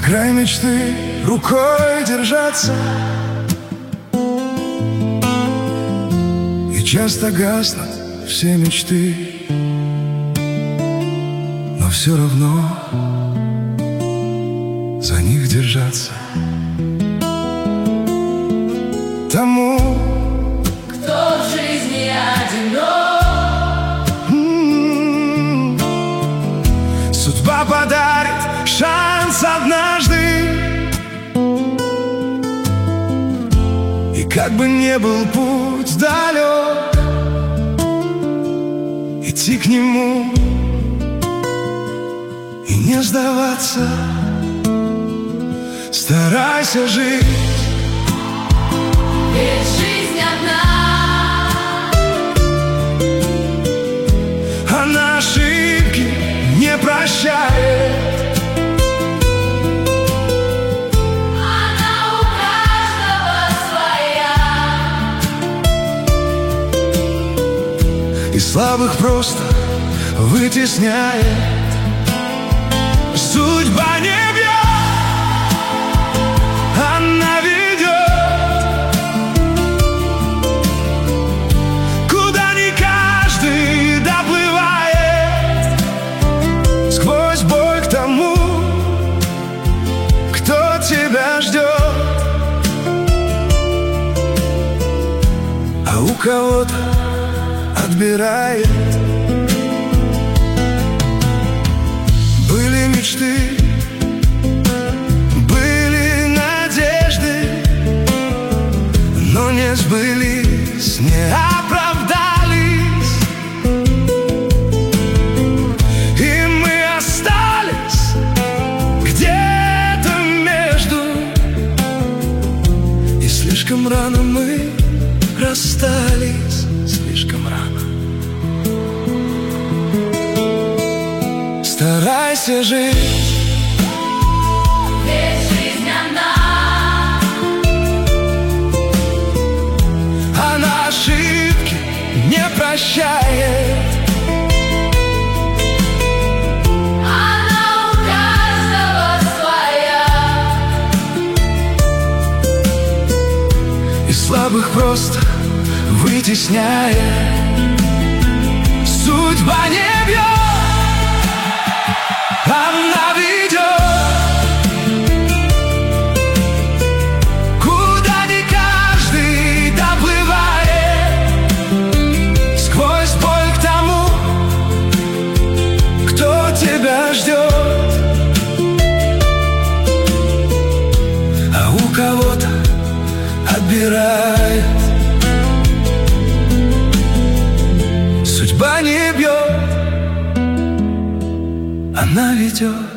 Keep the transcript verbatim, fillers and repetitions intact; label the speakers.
Speaker 1: край мечты рукой держаться, и часто гаснут все мечты, но все равно за них держаться. Тому,
Speaker 2: кто в жизни одинок,
Speaker 1: м-м-м, судьба подарит шанс однажды. И как бы не был путь далек, идти к нему и не сдаваться. Старайся жить,
Speaker 2: ведь жизнь одна,
Speaker 1: она ошибки не прощает.
Speaker 2: она у каждого своя,
Speaker 1: И слабых просто вытесняет. Судьба не бьет, она ведет, куда не каждый доплывает. Сквозь бой к тому, кто тебя ждет. А у кого-то отбирает. Были мечты, были надежды, но не сбылись, не оправдались. И мы остались где-то между, и слишком рано мы расстались, слишком рано. Старайся жить,
Speaker 2: ведь жизнь одна,
Speaker 1: она ошибки не прощает.
Speaker 2: она у каждого своя,
Speaker 1: И слабых просто вытесняет. Судьба не бьет, она ведет, куда не каждый доплывает. Сквозь боль к тому, кто тебя ждет. А у кого-то отбирает. Судьба не бьет, она ведет.